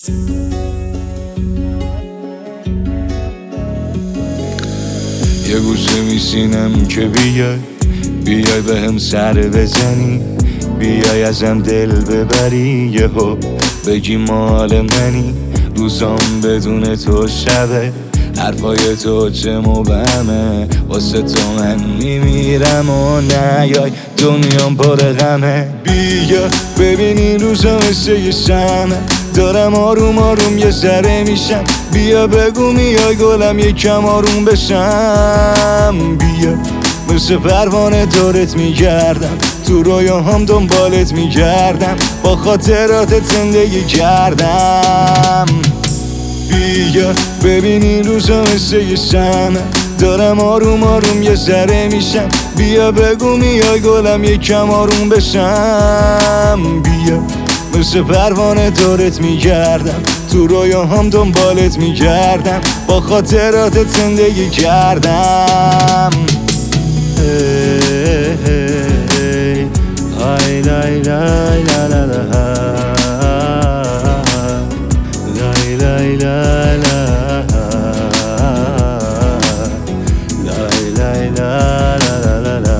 یه گوشه میشینم که بیای به هم سر بزنی، بیای ازم دل ببری، یهو بگی مال منی. روزام بدون تو شبه، حرفای تو چه مبهمه، واسه تو من میمیرم و نیای دنیام پر غمه. بیا ببینی روزا مثل یه شمعه، دارم آروم آروم یه ذره میشم. بیا بگو میای گلم یکم آروم بشم. بیا مثل پروانه دورت میگردم، تو رویاهام دنبالت میگردم، با خاطراتت زندگی کردم. بیا ببینی روزا مثل یه شمعه، دارم آروم آروم یه ذره میشم. بیا بگو میای گلم یکم آروم بشم. بیا مثل پروانه دورت میگردم، تو رویاهام دنبالت میگردم، با خاطراتت زندگی کردم. های لای لای لا لا لا، لای لای لا لا، لای لای لا لا لا لا،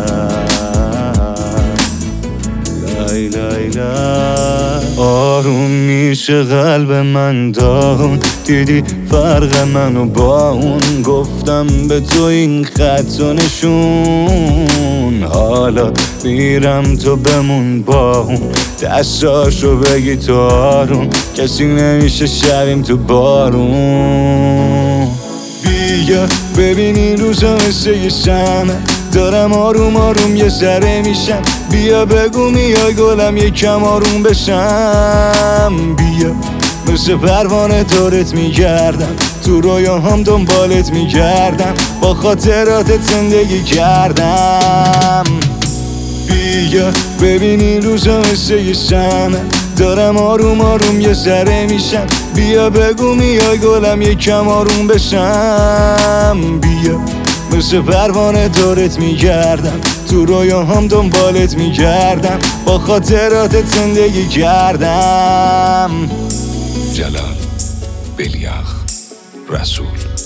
لای لای لا. آروم میشه قلب من داغون، دیدی فرق منو با اون، گفتم به تو این خط و نشون. حالا میرم تو بمون با اون، دستاشو بگی تو آروم، کسی نمیشه شبیم تو بارون. بیا ببینی روزا مثل یه شمعه، دارم آروم آروم یه ذره میشم. بیا بگو میای گلم یکم آروم بشم. بیا مثل پروانه دورت میگردم، تو رویاهام دنبالت میگردم، با خاطراتت زندگی کردم. بیا ببینی روزا مثل یه شمعه، دارم آروم آروم یه ذره میشم. بیا بگو میای گلم یکم آروم بشم. بیا مثل پروانه دورت میگردم، تو رویاهام دنبالت میگردم، با خاطراتت زندگی کردم. جلال، بلیاخ، رسول.